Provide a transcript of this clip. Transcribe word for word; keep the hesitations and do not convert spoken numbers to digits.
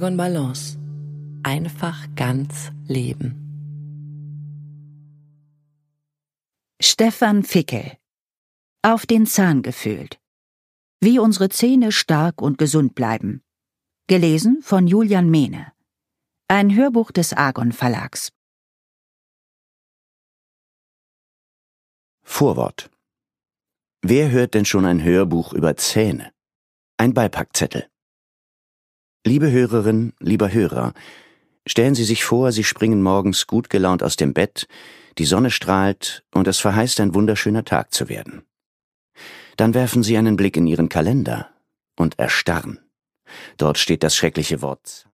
Argon Balance. Einfach ganz leben. Stefan Fickel. Auf den Zahn gefühlt. Wie unsere Zähne stark und gesund bleiben. Gelesen von Julian Mehne. Ein Hörbuch des Argon Verlags. Vorwort. Wer hört denn schon ein Hörbuch über Zähne? Ein Beipackzettel. Liebe Hörerin, lieber Hörer, stellen Sie sich vor, Sie springen morgens gut gelaunt aus dem Bett, die Sonne strahlt und es verheißt, ein wunderschöner Tag zu werden. Dann werfen Sie einen Blick in Ihren Kalender und erstarren. Dort steht das schreckliche Wort